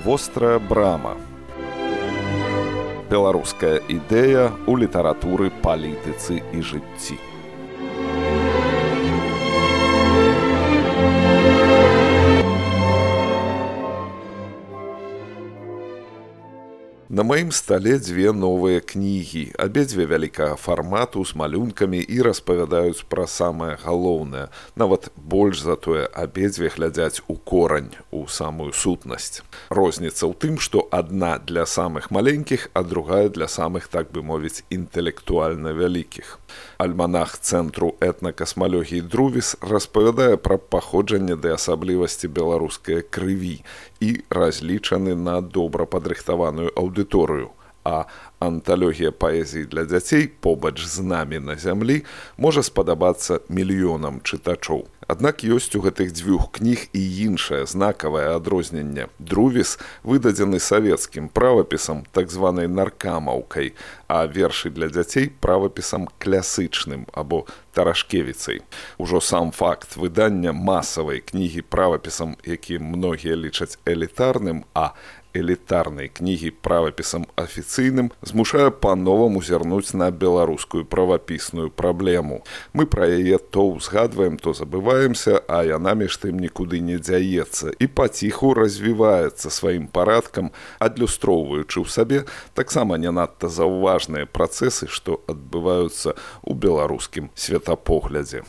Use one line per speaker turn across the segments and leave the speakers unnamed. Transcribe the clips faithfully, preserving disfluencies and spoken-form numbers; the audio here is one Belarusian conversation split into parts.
Вострая брама. Беларуская ідэя ў літаратуры, палітыцы і жыцці. На маім стале дзве новыя кнігі, абедзве вялікага фармату з малюнкамі і распавядаюць пра самае галоўнае. Нават больш за тое, абедзве глядзяць у корань, у самую сутнасць. Розніца ў тым, што адна для самых маленькіх, а другая для самых, так бы мовіць, інтэлектуальна вялікіх. Альманах Цэнтру этнакасмалогіі «Друвіс» распавядае пра паходжанне ды асаблівасці беларускай крыві і разлічаны на добра падрыхтаваную аўдыторыю. А анталогія паэзіі для дзяцей побач з намі на зямлі можа спадабацца мільёнам чытачоў. Аднак ёсць у гэтых дзвюх кніг і іншае знакавае адрозненне. «Друвіс» выдадзены савецкім правапісам, так званай наркамаўкай, а вершы для дзяцей правапісам клясычным або тарашкевіцай. Ужо сам факт выдання масавай кнігі правапісам, які многія лічаць элітарным, а элітарнай кнігі правапісам афіцыйным, змушае па-новаму зірнуць на беларускую правапісную праблему. Мы пра яе то ўзгадваем, то забываемся, а яна між тым нікуды не дзяецца і паціху развіваецца сваім парадкам, адлюстроўваючы ў сабе таксама не надта заўважныя працэсы, што адбываюцца ў беларускім светапоглядзе.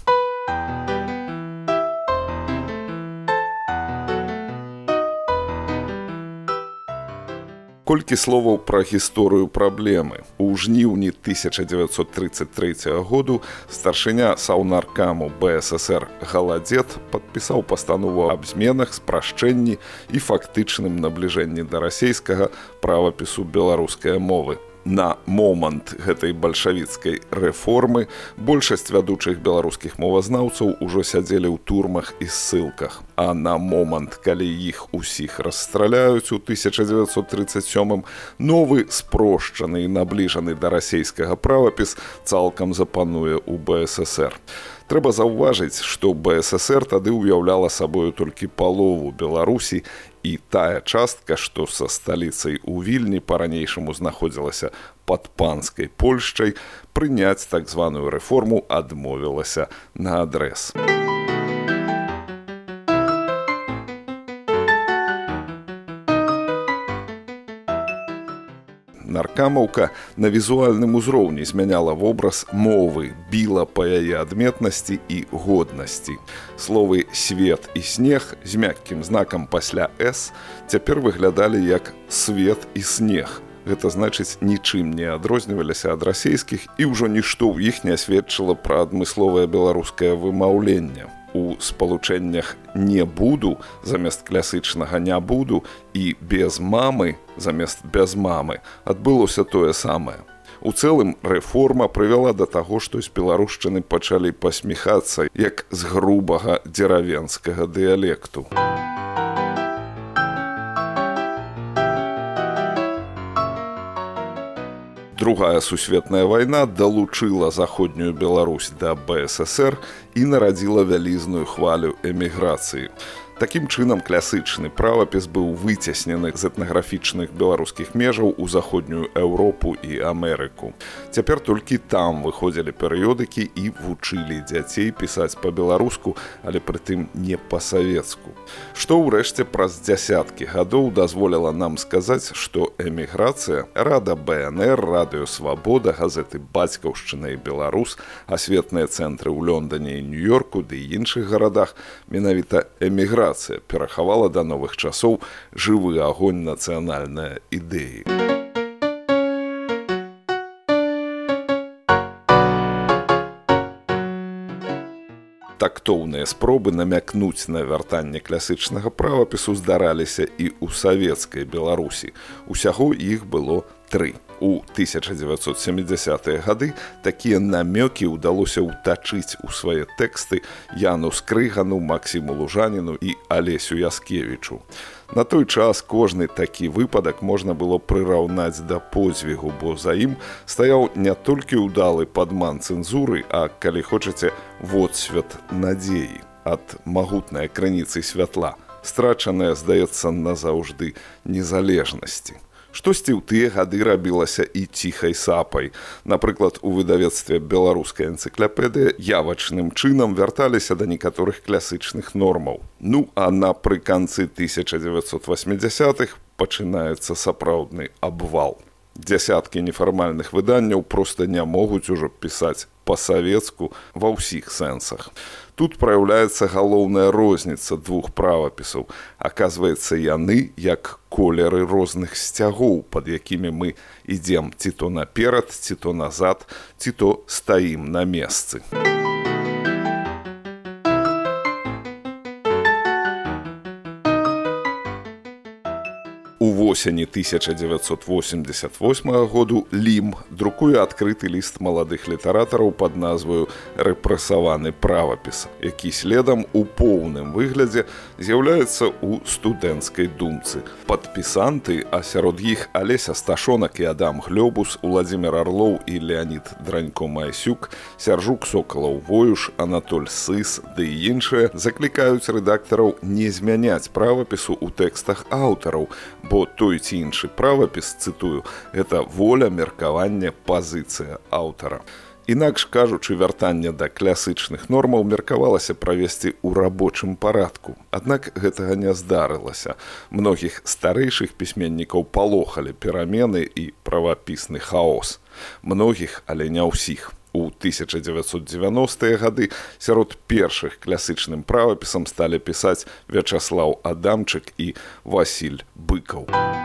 Колькі словаў пра гісторыю праблемы. У жніўні тысяча дзевяцьсот трыццаць трэцяга году старшыня саўнаркаму бэ эс эсэр Галадзет падпісаў пастанову аб зменах, спрашчэнні і фактычным набліжэнні да расейскага правапісу беларускай мовы. На момант гэтай бальшавіцкай рэформы большасць вядучых беларускіх мовазнаўцаў ужо сядзелі ў турмах і ссылках. А на момант, калі іх усіх расстраляюць у тысяча дзевяцьсот трыццаць сёмым, новы спрошчаны і набліжаны да расейскага правапіс цалкам запануе ў бэ эс эсэр. Трэба заўважыць, што бэ эс эс эр тады ўяўляла сабою толькі палову Беларусі, і тая частка, што са сталіцай у Вільні па-ранейшаму знаходзілася пад панскай Польшчай, прыняць так званую рэформу адмовілася наадрэз. Наркамаўка на візуальным узроўні змяняла вобраз мовы, біла па яе адметнасці і годнасці. Словы «свет» і «снег» з мяккім знакам пасля «с» цяпер выглядалі як «свет» і «снег». Гэта значыць, нічым не адрозніваліся ад расейскіх, і ўжо нішто ў іх не сведчыла пра адмысловае беларускае вымаўленне. У спалучэннях «не буду» замест класычнага «не буду» і «без мамы» замест «без мамы» адбылося тое самае. У цэлым рэформа прывяла да таго, што з беларушчыны пачалі пасміхацца, як з грубага дзеравенскага дыялекту. Другая сусветная вайна далучыла заходнюю Беларусь да бэ эс эс эр і нарадзіла вялізную хвалю эміграцыі. Такім чынам класычны правапіс быў выцеснены з этнаграфічных беларускіх межаў у заходнюю Еўропу і Амерыку. Цяпер толькі там выходзілі перыёдыкі і вучылі дзяцей пісаць па-беларуску, але прытым не па-савецку. Што ўрэшце праз дзясяткі гадоў дазволіла нам сказаць, што эміграцыя, Рада бэ эн эр, Радыё Свабода, газеты «Бацькаўшчына» і «Беларус», асветныя цэнтры ў Лондане і Нью-Йорку ды і іншых гарадах, менавіта эміграцыя перахавала да новых часоў жывы агонь нацыянальнай ідэі. Тактоўныя спробы намякнуць на вяртанне класычнага правапісу здараліся і ў савецкай Беларусі. Усяго іх было тры. У тысяча дзевяцьсот сямідзясятыя гады такія намёкі ўдалося ўтачыць у свае тэксты Яну Скрыгану, Максіму Лужаніну і Алесю Яскевічу. На той час кожны такі выпадак можна было прыраўнаць да подзвігу, бо за ім стаяў не толькі ўдалы падман цэнзуры, а, калі хочаце, водсвет надзеі ад магутнай крыніцы святла страчаная, здаецца, назаўжды незалежнасці. Штосьці ў тыя гады рабілася і ціхай сапай. Напрыклад, у выдавецтве «Беларуская энцыклапедыя» явачным чынам вярталіся да некаторых класычных нормаў. Ну, а напрыканцы тысяча дзевяцьсот васьмідзясятых пачынаецца сапраўдны абвал. Дзясяткі нефармальных выданняў проста не могуць ужо пісаць па-савецку ва ўсіх сэнсах. Тут праяўляецца галоўная розніца двух правапісаў. Аказваецца, яны як колеры розных сцягоў, пад якімі мы ідзем ці то наперад, ці то назад, ці то стаім на месцы. У восені тысяча дзевяцьсот восемьдесят восьмага году Лім друкуе адкрыты ліст маладых літаратараў пад назваю «Рэпрэсаваны правапіс», які следам у поўным выглядзе з'яўляецца ў студэнцкай думцы. Падпісанты, а сярод іх Алеся Сташонак і Адам Глёбус, Уладзімір Арлоў і Леанід Дранько-Майсюк, Сяржук Сокалаў-Воюш, Анатоль Сыс ды і іншыя заклікаюць рэдактараў не змяняць правапісу ў тэкстах аўтараў, бо той ці іншы правапіс, цытую, гэта воля, меркаванне, пазіцыя аўтара. Інакш кажучы, вяртанне да класычных нормаў меркавалася правесці ў рабочым парадку. Аднак гэтага не здарылася. Многіх старэйшых пісьменнікаў палохалі перамены і правапісны хаос. Многіх, але не ўсіх. У тысяча дзевяцьсот дзевяностыя гады сярод першых класычным правапісам сталі пісаць Вячаслаў Адамчык і Васіль Быкаў.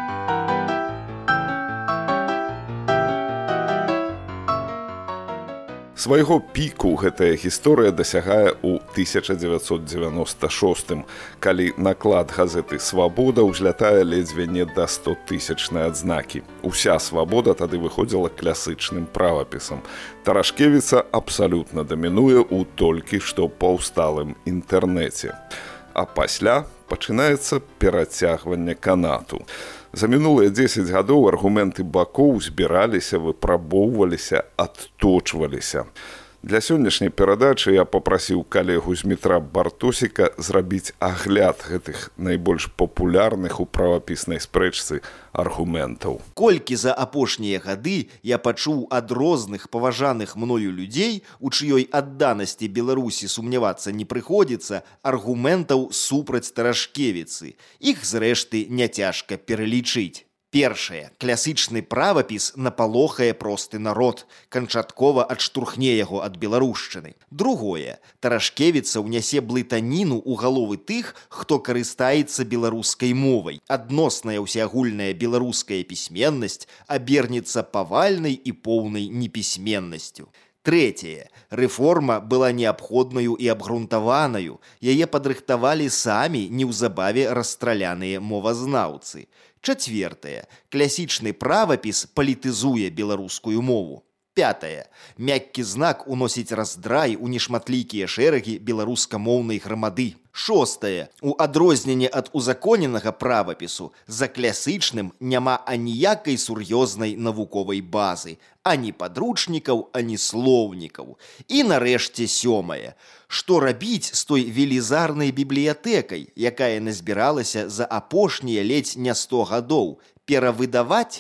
Свайго піку гэтая гісторыя дасягае ў тысяча дзевяцьсот дзевяноста шостым, калі наклад газеты «Свабода» ўзлятае ледзьве не да стотысячнай адзнакі. Уся «Свабода» тады выходзіла класычным правапісам. Тарашкевіца абсалютна дамінуе ў толькі што паўсталым інтэрнэце. А пасля пачынаецца перацягванне канату. За мінулыя дзесяць гадоў аргументы бакоў збіраліся, выпрабоўваліся, адточваліся. Для сённяшняй перадачы я папрасіў калегу з метра Бартосіка зрабіць агляд гэтых найбольш папулярных у правапіснай спрэчцы аргументаў.
Колькі за апошнія гады я пачуў ад розных паважаных мною людзей, у чыёй адданасці Беларусі сумнявацца не прыходзіцца, аргументаў супраць Тарашкевіцы. Іх, зрэшты, няцяжка пералічыць. Першае. Класічны правапіс напалохае просты народ, канчаткова адштурхне яго ад беларушчыны. Другое. Тарашкевіца ўнясе блытаніну ў галовы тых, хто карыстаецца беларускай мовай. Адносная ўсеагульная беларуская пісьменнасць абернецца павальнай і поўнай непісьменнасцю. Трэцяе. Рэформа была неабходнаю і абгрунтаванаю. Яе падрыхтавалі самі неўзабаве расстраляныя мовазнаўцы. Чацвертае. Класічны правапіс палітызуе беларускую мову. Пятае. Мяккі знак уносіць раздрай у нешматлікія шэрагі беларускамоўнай грамады. Шостае. У адрозненне ад узаконенага правапісу за класычным няма аніякай сур'ёзнай навуковай базы, ані падручнікаў, ані слоўнікаў. І нарэшце сёмае. Што рабіць з той велізарнай бібліятэкай, якая назбіралася за апошнія ледзь не сто гадоў? Перавыдаваць?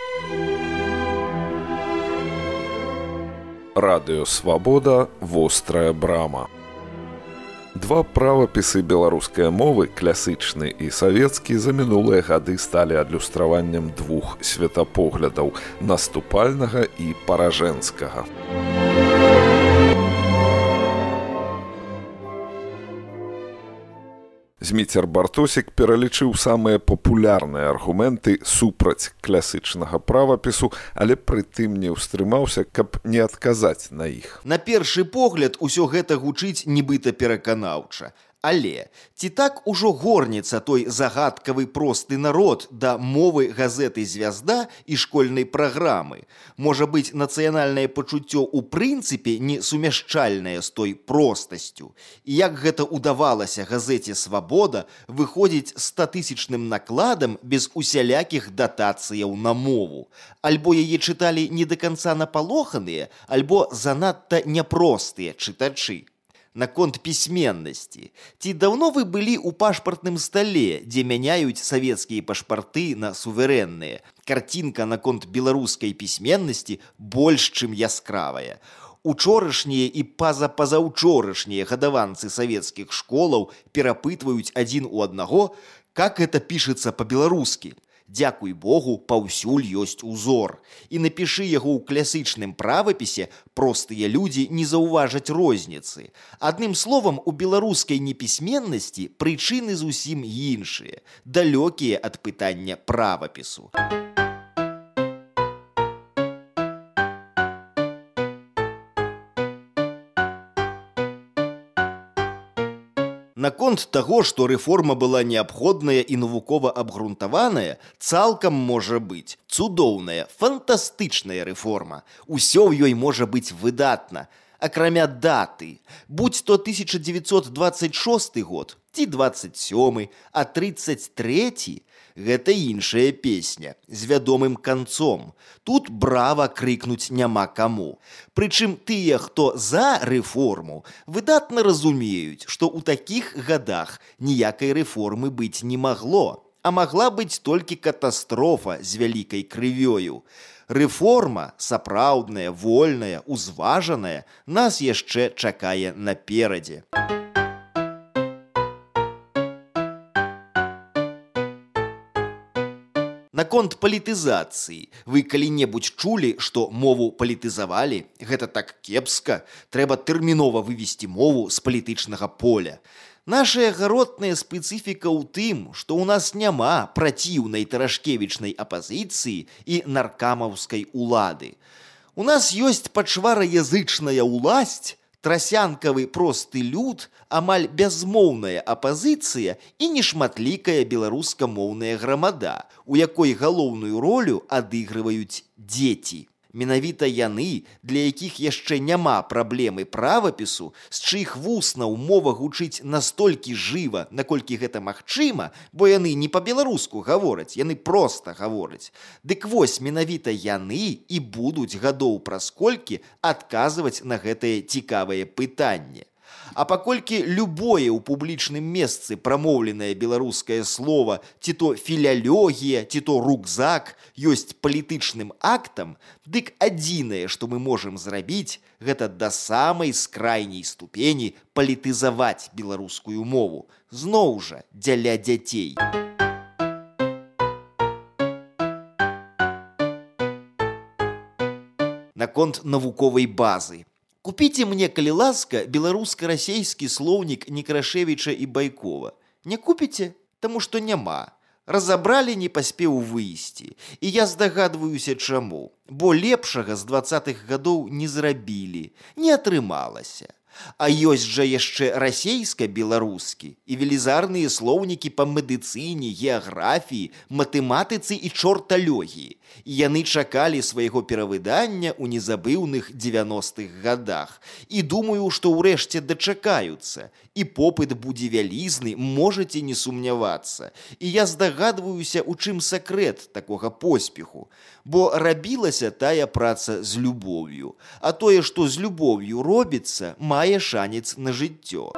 Радыё «Свабода», вострая брама. Два правапісы беларускай мовы, класычны і савецкі, за мінулыя гады сталі адлюстраваннем двух светапоглядаў – наступальнага і паражэнскага. Зміцер Бартосік пералічыў самыя папулярныя аргументы супраць класычнага правапісу, але прытым не ўстрымаўся, каб не адказаць на іх.
На першы погляд усё гэта гучыць нібыта пераканаўча. Але ці так ужо горнецца той загадкавы просты народ да мовы газеты «Звязда» і школьнай праграмы? Можа быць, нацыянальнае пачуццё ў прынцыпе не сумяшчальнае з той простасцю? І як гэта ўдавалася газеце «Свабода» выходзіць статысячным накладам без усялякіх датацыяў на мову? Альбо яе чыталі не да канца напалоханыя, альбо занадта няпростыя чытачы? Наконт пісьменнасці. Ці даўно вы былі ў пашпартным стале, дзе мяняюць савецкія пашпарты на суверэнныя? Карцінка наконт беларускай пісьменнасці больш, чым яскравая. Учорашнія і пазапазаўчорашнія гадаванцы савецкіх школаў перапытваюць адзін у аднаго, как это пішецца па-беларускі. Дзякуй Богу, паўсюль ёсць узор. І напішы яго ў класічным правапісе, простыя людзі не заўважаць розніцы. Адным словам, у беларускай непісьменнасці прычыны зусім іншыя, далёкія ад пытання правапісу. Наконт таго, што рэформа была неабходная і навукова абгрунтаваная, цалкам можа быць. Цудоўная, фантастычная рэформа. Усё ў ёй можа быць выдатна. Акрамя даты, будь то тысяча дзевяцьсот дваццаць шосты год, ці дваццаць сёмы, а трыццаць трэці – гэта іншая песня, з вядомым канцом. Тут брава крыкнуць няма каму. Прычым тыя, хто за рэформу, выдатна разумеюць, што ў такіх гадах ніякай рэформы быць не магло, а магла быць толькі катастрофа з вялікай крывёю. Рэформа, сапраўдная, вольная, узважаная, нас яшчэ чакае наперадзе. Наконт палітызацыі. Вы калі-небудзь чулі, што мову палітызавалі? Гэта так кепска. Трэба тэрмінова вывесці мову з палітычнага поля. Нашая гаротная спецыфіка ў тым, што ў нас няма праціўнай таражкевічнай апазіцыі і наркамаўскай улады. У нас ёсць пачвараязычная ўласць, трасянкавы просты люд, амаль бязмоўная апазіцыя і нешматлікая беларускамоўная грамада, у якой галоўную ролю адыгрываюць дзеці. Менавіта яны, для якіх яшчэ няма праблемы правапісу, з чыіх вусна мова гучыць настолькі жыва, наколькі гэта магчыма, бо яны не па-беларуску гавораць, яны проста гавораць. Дык вось, менавіта яны і будуць гадоў праз колькі адказваць на гэтае цікавае пытанне. А паколькі любое ў публічным месцы прамоўленае беларускае слова, ці то філялогія, ці то рукзак, ёсць палітычным актам, дык адзінае, што мы можам зрабіць, гэта да самай скрайняй ступені палітызаваць беларускую мову. Зноў жа, дзеля дзяцей. Наконт навуковай базы. Купіце мне, калі ласка, беларуска-расейскі слоўнік Некрашевіча і Байкова. Не купіце? Таму што няма. Разабралі, не паспеў выйсці. І я здагадваюся чаму. Бо лепшага з дваццатых гадоў не зрабілі. Не атрымалася. А ёсць жа яшчэ расейска-беларускі і велізарныя слоўнікі па медыцыне, геаграфіі, матэматыцы і чорталогіі. І яны чакалі свайго перавыдання ў незабыўных дзевяностых гадах. І думаю, што ўрэшце дачакаюцца. І попыт будзе вялізны, можаце не сумнявацца. І я здагадваюся, у чым сакрэт такога поспеху. Бо рабілася тая праца з любоўю. А тое, што з любоўю робіцца, мае шанец на жыццё.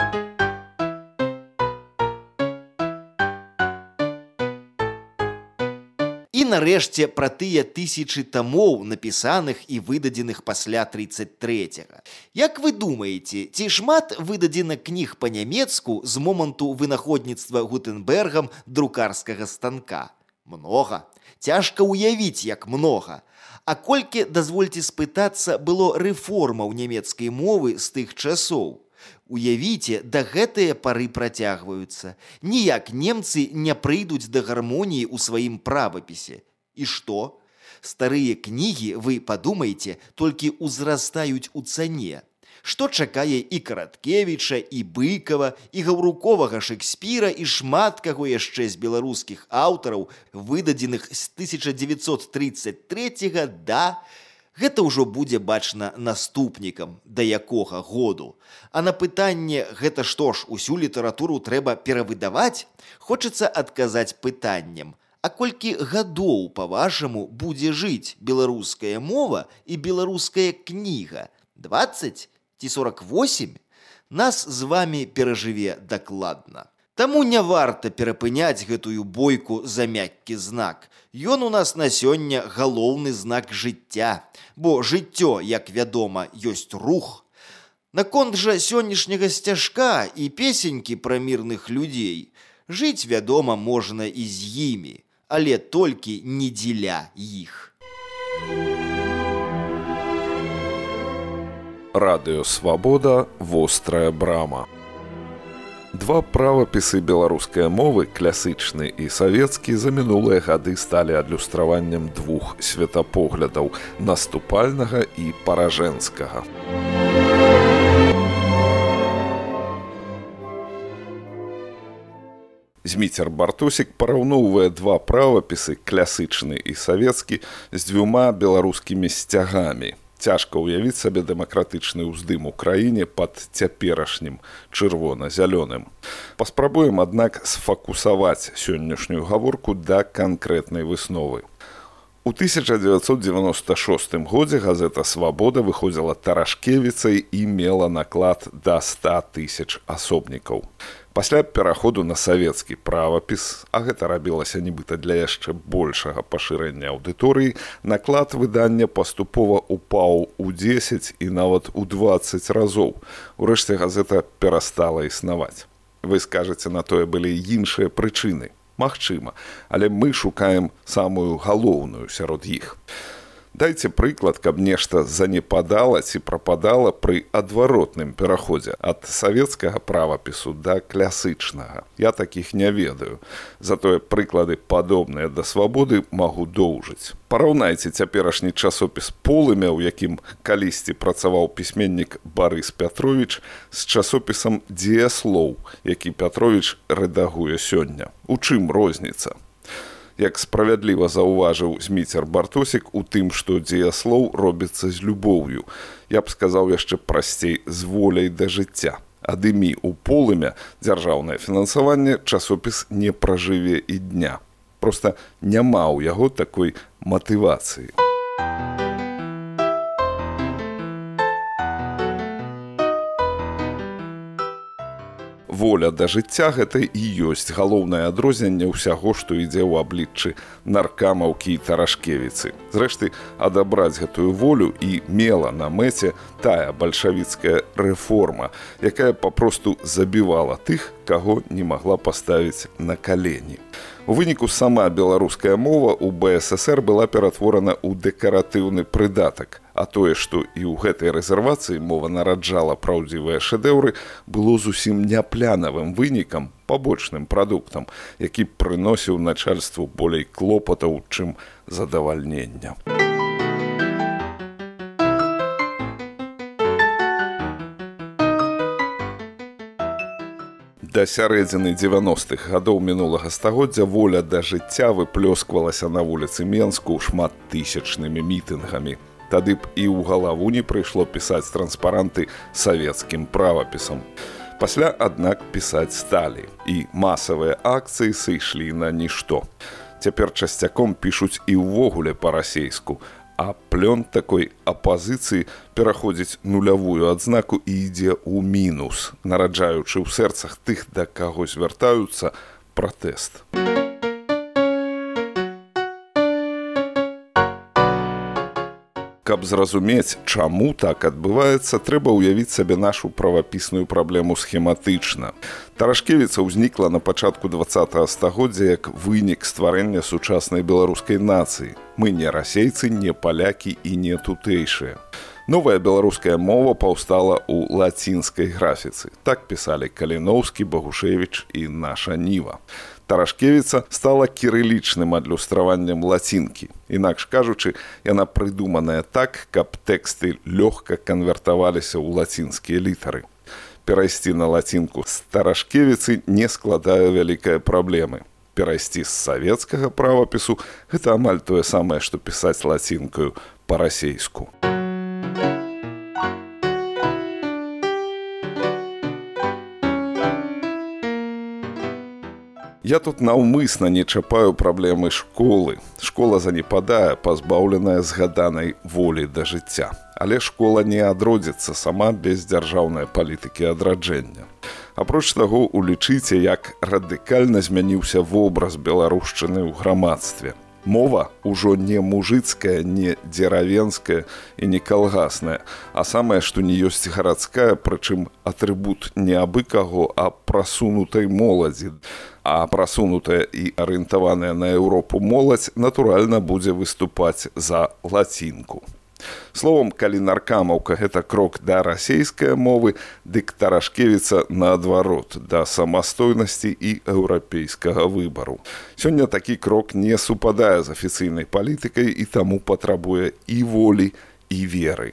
І нарэшце пра тыя тысячы тамоў, напісаных і выдадзеных пасля трыццаць трэцяга. Як вы думаеце, ці шмат выдадзена кніг па-нямецку з моманту вынаходніцтва Гутенбергам друкарскага станка? Многа. Цяжка ўявіць, як многа. А колькі, дазвольце спытацца, было рэформаў нямецкай мовы з тых часоў? Уявіце, да гэтыя пары працягваюцца. Ніяк немцы не прыйдуць да гармоніі ў сваім правапісе. І што? Старыя кнігі, вы падумайце, толькі ўзрастаюць у цане. Што чакае і Караткевіча, і Быкава, і гаўруковага Шекспіра, і шмат каго яшчэ з беларускіх аўтараў, выдадзеных з тысяча дзевяцьсот трыццаць трэцяга да... Гэта ўжо будзе бачна наступнікам, да якога году. А на пытанне, гэта што ж, усю літаратуру трэба перавыдаваць, хочацца адказаць пытаннем. А колькі гадоў, па-вашаму, будзе жыць беларуская мова і беларуская кніга? дваццаць ці сорак восем? нас з вами перажыве дакладна. Таму не варта перапыняць гэтую бойку за мяккі знак. Ён у нас на сёння галоўны знак жыцця, бо жыццё, як вядома, ёсць рух. Наконт жа сённяшняга сцяжка і песенькі пра мірных людзей, жыць, вядома, можна і з імі, але толькі не дзеля іх.
Радыё Свабода, вострая брама. Два правапісы беларускай мовы, класычны і савецкі, за мінулыя гады сталі адлюстраваннем двух светапоглядаў – наступальнага і паражэнскага. Зміцер Бартосік параўноўвае два правапісы, класычны і савецкі, з дзвюма беларускімі сцягамі. Цяжка ўявіць сабе дэмакратычны ўздым у краіне пад цяперашнім чырвона-зялёным. Паспрабуем, аднак, сфакусаваць сённяшнюю гаворку да канкрэтнай высновы. У тысяча дзевяцьсот дзевяноста шостым годзе газета «Свабода» выходзіла таражкевіцай і мела наклад да ста тысяч асобнікаў. Пасля пераходу на савецкі правапіс, а гэта рабілася нібыта для яшчэ большага пашырэння аўдыторыі, наклад выдання паступова упаў у дзесяць і нават у дваццаць разоў. Урэшце газета перастала існаваць. Вы скажаце, на тое былі іншыя прычыны. Магчыма, але мы шукаем самую галоўную сярод іх. Дайце прыклад, каб нешта занепадала ці прападала пры адваротным пераходзе ад савецкага правапісу да класычнага. Я такіх не ведаю. Затое прыклады, падобныя да «Свабоды», магу доўжыць. Параўнайце цяперашні часопіс «Полымя», у якім калісьці працаваў пісьменнік Барыс Пятровіч, з часопісам «Дзеяслоў», які Пятровіч рэдагуе сёння. У чым розніца? Як справядліва заўважыў Зміцер Бартосік, у тым, што дзеяслоў робіцца з любоўю. Я б сказаў яшчэ прасцей, з воляй да жыцця. Адымі ў полымя дзяржаўнае фінансаванне, часопіс не пражыве і дня. Проста няма ў яго такой матывацыі. Воля да жыцця – гэта і ёсць галоўнае адрозненне ўсяго, што ідзе ў абліччы наркамаўкі і таражкевіцы. Зрэшты, адабраць гэтую волю і мела на мэце тая бальшавіцкая рэформа, якая папросту забівала тых, каго не магла паставіць на калені. У выніку сама беларуская мова ў БССР была ператворана ў дэкаратыўны прыдатак, а тое, што і ў гэтай рэзервацыі мова нараджала праўдзівыя шэдэўры, было зусім не плянавым вынікам, пабочным прадуктам, які прыносіў начальству болей клопатаў, чым задавальнення. Да сярэдзіны дзевяностых гадоў мінулага стагоддзя воля да жыцця выплёсквалася на вуліцы Менску шматтысячнымі мітынгамі. Тады б і ў галаву не прыйшло пісаць транспаранты савецкім правапісам. Пасля, аднак, пісаць сталі, і масавыя акцыі сышлі на нішто. Цяпер часцяком пішуць і ўвогуле па-расейску, а плён такой апазіцыі пераходзіць нулявую адзнаку і ідзе ў мінус, нараджаючы ў сэрцах тых, да каго звяртаюцца, пратэст. Каб зразумець, чаму так адбываецца, трэба ўявіць сабе нашу правапісную праблему схематычна. Таражкевіца ўзнікла на пачатку дваццатага стагоддзя як вынік стварэння сучаснай беларускай нацыі. Мы не расейцы, не палякі і не тутэйшыя. Новая беларуская мова паўстала ў лацінскай графіцы. Так пісалі Каліноўскі, Багушевіч і наша Ніва. Таражкевіца стала кірылічным адлюстраваннем лацінкі. Інакш кажучы, яна прыдуманая так, каб тэксты лёгка канвертаваліся ў лацінскія літары. Перайсці на лацінку з таражкевіцы не складае вялікай праблемы. Перайсці з савецкага правапісу – гэта амаль тое самае, што пісаць лацінкаю па-расейску. Я тут наўмысна не чапаю праблемы школы. Школа занепадае, пазбаўленая згаданай волі да жыцця. Але школа не адродзіцца сама без дзяржаўнай палітыкі адраджэння. Апроч таго, улічыце, як радыкальна змяніўся вобраз беларушчыны ў грамадстве. Мова ўжо не мужыцкая, не дзеравенская і не калгасная, а самае, што не ёсць гарадская, прычым атрыбут не абы каго, а прасунутай моладзі. А прасунутая і арыентаваная на Еўропу моладзь, натуральна, будзе выступаць за лацінку. Словом, калі наркамаўка – гэта крок да расейскай мовы, дык Тарашкевіца наадварот, да самастойнасці і еўрапейскага выбару. Сёння такі крок не супадае з афіцыйнай палітыкай і таму патрабуе і волі, і веры.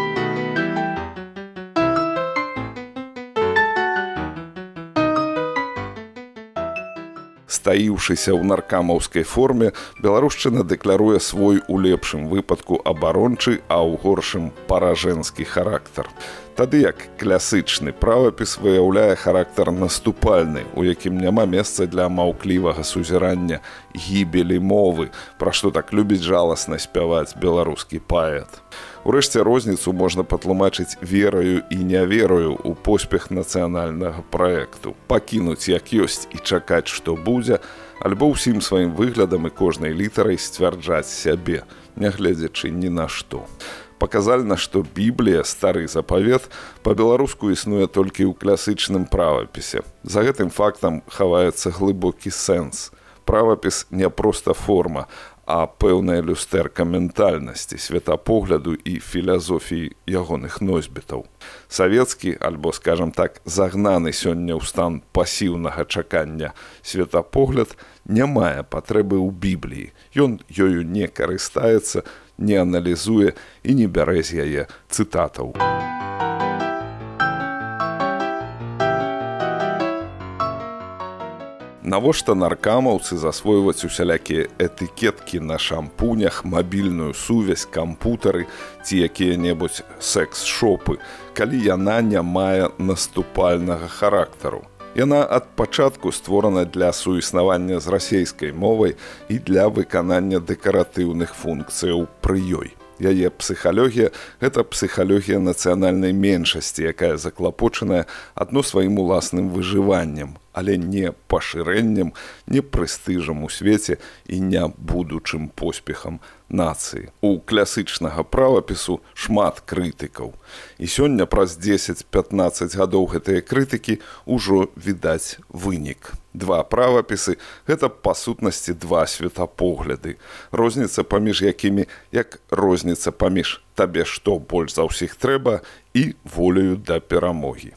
Стаіўшыся ў наркамаўскай форме, беларушчына дэкларуе свой у лепшым выпадку абарончы, а ў горшым паражэнскі характар. Тады як класычны правапіс выяўляе характар наступальны, у якім няма месца для маўклівага сузірання гібелі мовы, пра што так любіць жаласна спяваць беларускі паэт. Урэшце, розніцу можна патлумачыць вераю і нявераю ў поспех нацыянальнага праекту. Пакінуць як ёсць і чакаць, што будзе, альбо ўсім сваім выглядам і кожнай літарай сцвярджаць сябе, нягледзячы ні на што. Паказальна, што Біблія, стары запавет, па-беларуску існуе толькі ў класычным правапісе. За гэтым фактам хаваецца глыбокі сэнс. Правапіс не проста форма, а пэўная люстэрка ментальнасці, светапогляду і філазофіі ягоных носьбітаў. Савецкі, альбо, скажам так, загнаны сёння ў стан пасіўнага чакання светапогляд не мае патрэбы ў Бібліі. Ён ёю не карыстаецца, не аналізуе і не бярэ з яе цытатаў. Навошта наркамаўцы засвойваць усялякія этыкеткі на шампунях, мабільную сувязь, кампутары ці якія-небудзь секс-шопы, калі яна не мае наступальнага характару? Яна ад пачатку створана для суіснавання з расейскай мовай і для выканання дэкаратыўных функцыяў пры ёй. Яе псіхалогія – гэта псіхалогія нацыянальнай меншасці, якая заклапочаная адно сваім уласным выжываннем, але не пашырэннем, не прэстыжам у свеце і не будучым поспехам нацыі. У класычнага правапісу шмат крытыкаў. І сёння праз дзесяць-пятнаццаць гадоў гэтыя крытыкі ўжо відаць вынік. Два правапісы – гэта па сутнасці два светапогляды. Розніца паміж якімі, як розніца паміж табе што больш за ўсіх трэба і воляю да перамогі.